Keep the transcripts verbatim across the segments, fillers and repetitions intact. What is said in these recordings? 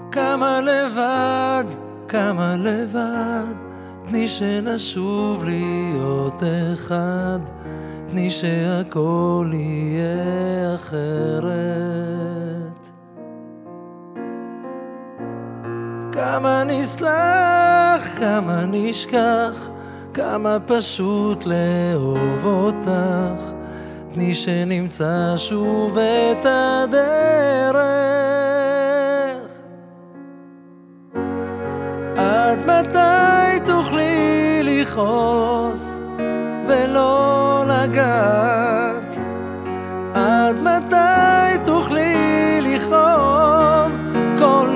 כמה לבד, כמה לבד, תני שנשוב להיות אחד, תני שהכל יהיה אחרת. כמה נסלח, כמה נשכח, כמה פשוט לאהוב אותך, תני שנמצא שוב את הדרך. עד מתי תוכלי לכעוס ולא לגעת? עד מתי תוכלי לכאוב כל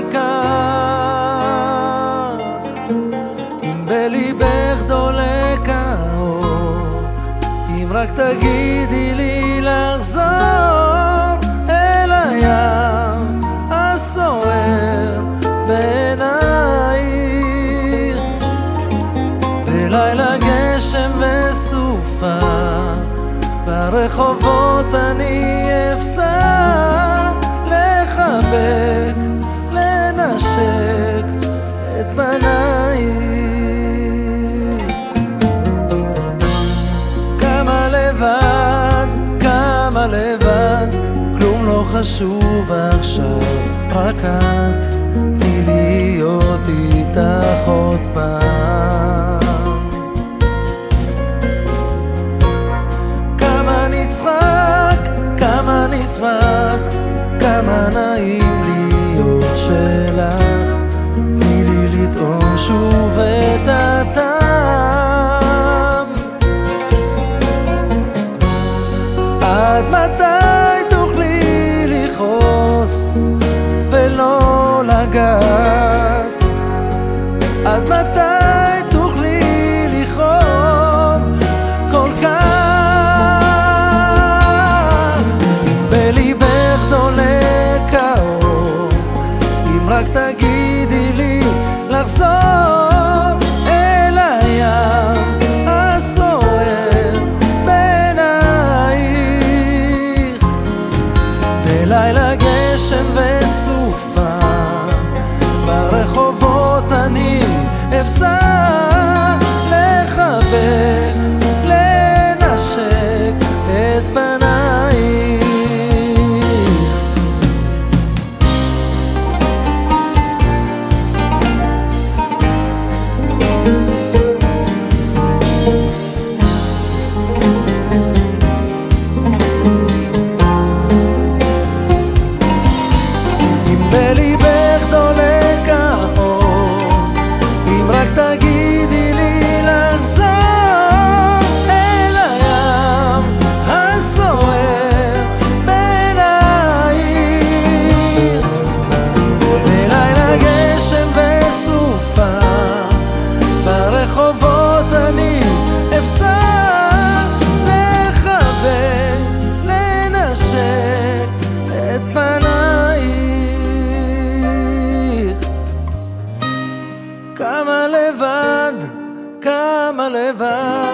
כך? אם בליבך דולק האור, אם רק תגידי לי לחזור אל הים הסוער בעינייך, בלילה גשם וסופה ברחובות אני אפסע לחבק, לנשק את פנייך. כמה לבד, כמה לבד, כלום לא חשוב עכשיו, רק את, תני להיות איתך עוד פעם. כמה נצחק, כמה נשמח, כמה נעים להיות שלך, תני לי לטעום שוב את הטעם. עד מתי תוכלי לכעוס ולא לגעת? עד מתי תוכלי לכאוב כל כך? אם בליבך דולק האור, אם רק תגידי לי לחזור אל הים הסוער בעינייך, בלילה גשם וסופה ברחובות אני אפסע לחבק, לנשק את פנייך. אם בליבך דולק האור, אם רק תגידי לי לחזור אל הים הסוער בעינייך, בלילה גשם וסופה ברחובות אני אפסע לחבק, לנשק את פנייך. כמה לבד, כמה לבד,